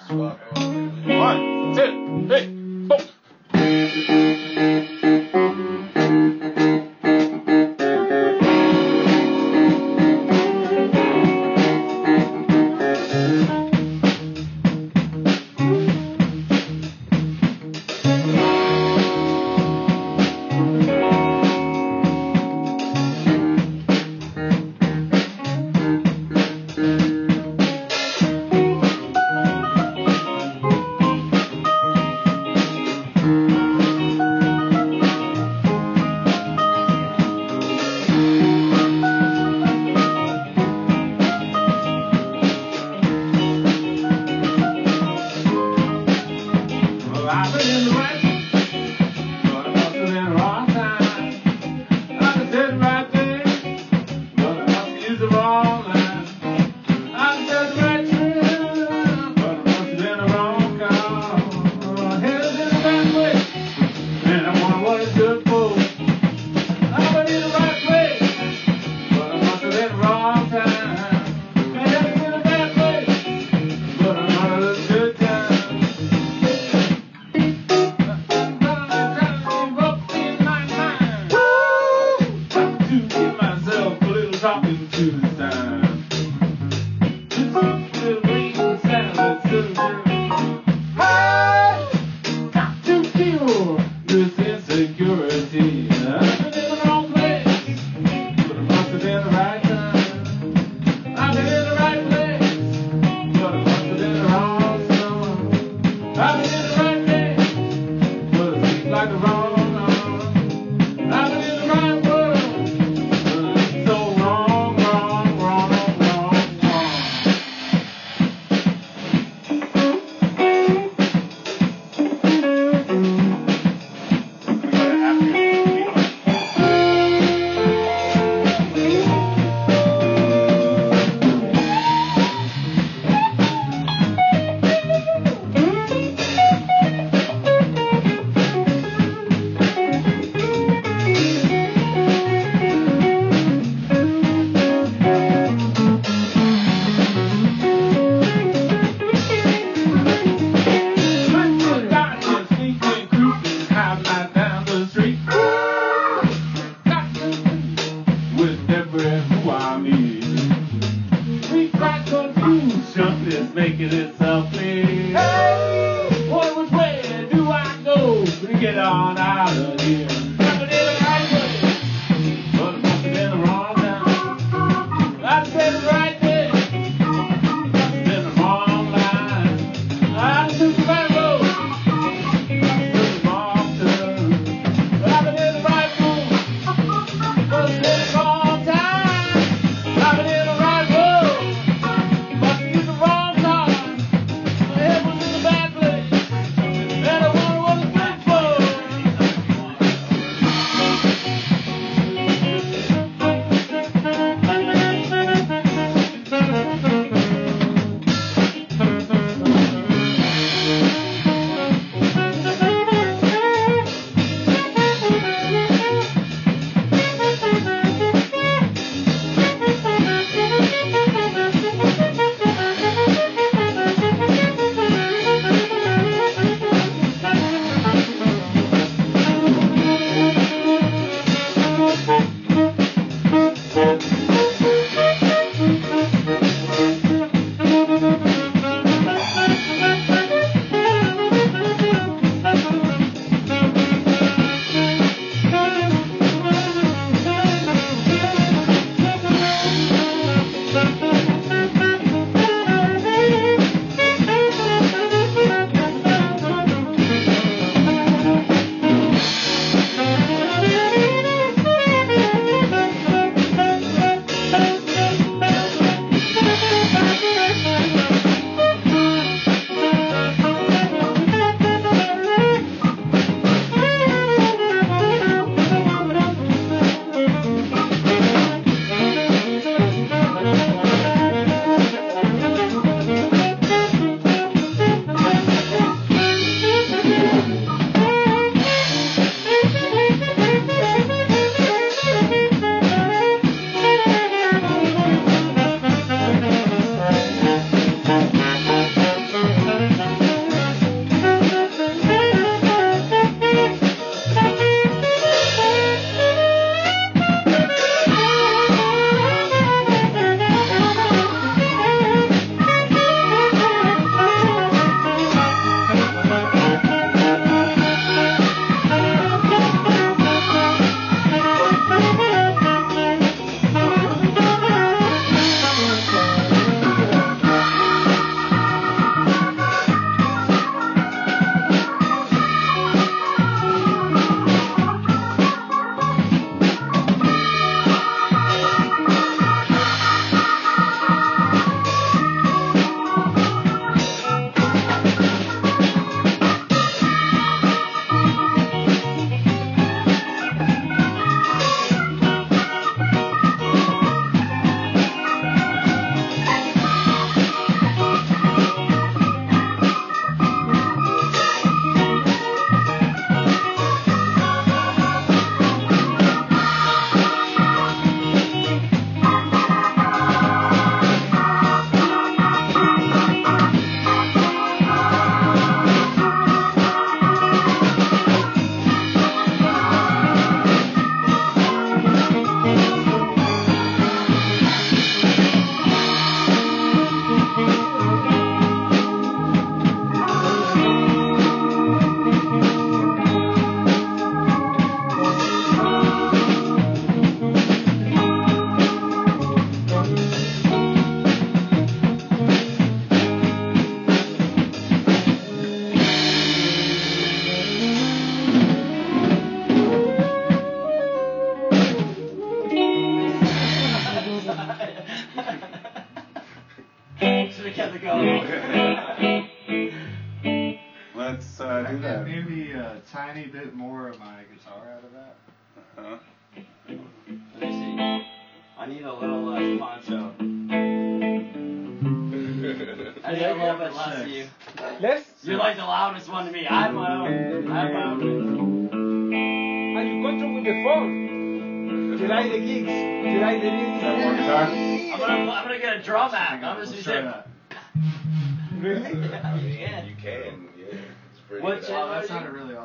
One, two, three, four. let's do I that. get maybe a tiny bit more of my guitar out of that. Uh-huh. Let me see. I need a little less poncho. I need a little bit less of you. Less? You're like the loudest one to me. I have my own. I have my own. And you control with the phone. You like the gigs. You like the gigs. One guitar? I'm gonna get a drum app. I'm just Let's gonna try say. that. Really? Yeah, you can. You can, yeah. It's pretty What good. channel Wow, that are you? sounded really awesome.